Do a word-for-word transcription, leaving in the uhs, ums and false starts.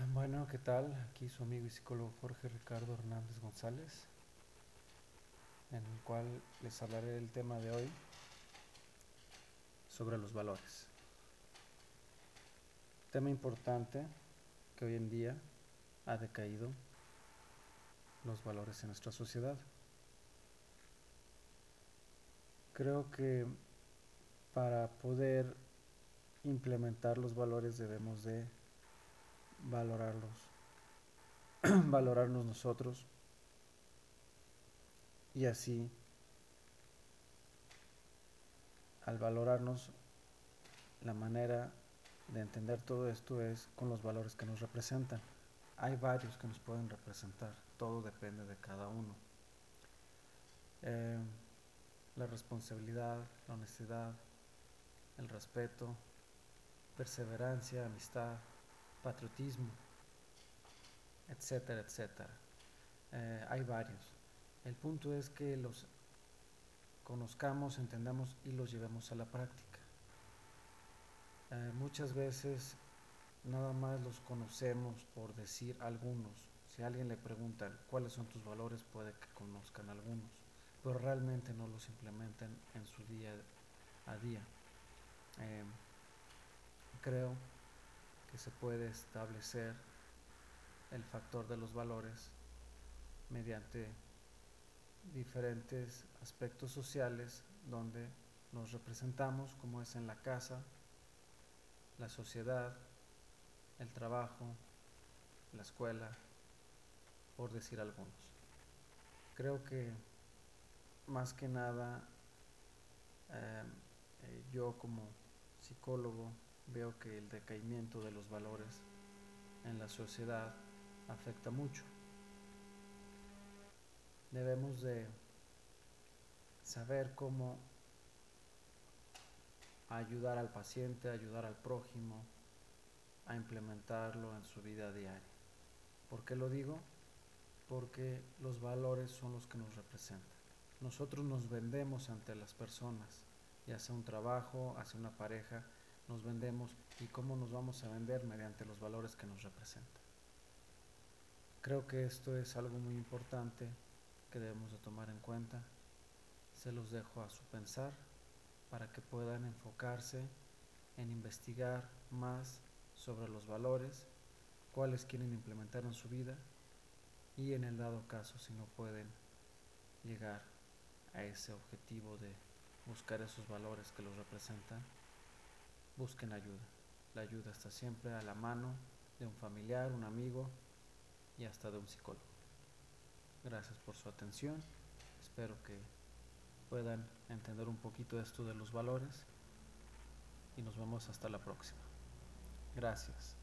Bueno, ¿qué tal? Aquí su amigo y psicólogo Jorge Ricardo Hernández González, en el cual les hablaré del tema de hoy sobre los valores. Tema importante que hoy en día ha decaído los valores en nuestra sociedad. Creo que para poder implementar los valores debemos de valorarlos, valorarnos nosotros y así, al valorarnos, la manera de entender todo esto es con los valores que nos representan. Hay varios que nos pueden representar, todo depende de cada uno. Eh, la responsabilidad, la honestidad, el respeto, perseverancia, amistad, patriotismo, etcétera, etcétera. Eh, hay varios. El punto es que los conozcamos, entendamos y los llevemos a la práctica. Eh, muchas veces nada más los conocemos por decir algunos. Si a alguien le preguntan cuáles son tus valores, puede que conozcan algunos, pero realmente no los implementen en su día a día. Eh, creo que se puede establecer el factor de los valores mediante diferentes aspectos sociales donde nos representamos, como es en la casa, la sociedad, el trabajo, la escuela, por decir algunos. Creo que más que nada eh, eh, yo como psicólogo veo que el decaimiento de los valores en la sociedad afecta mucho. Debemos de saber cómo ayudar al paciente, ayudar al prójimo a implementarlo en su vida diaria. ¿Por qué lo digo? Porque los valores son los que nos representan. Nosotros nos vendemos ante las personas, ya sea un trabajo, hacia una pareja, nos vendemos. ¿Y cómo nos vamos a vender? Mediante los valores que nos representan. Creo que esto es algo muy importante que debemos de tomar en cuenta. Se los dejo a su pensar para que puedan enfocarse en investigar más sobre los valores, cuáles quieren implementar en su vida y en el dado caso, si no pueden llegar a ese objetivo de buscar esos valores que los representan, busquen ayuda. La ayuda está siempre a la mano de un familiar, un amigo y hasta de un psicólogo. Gracias por su atención. Espero que puedan entender un poquito esto de los valores y nos vemos hasta la próxima. Gracias.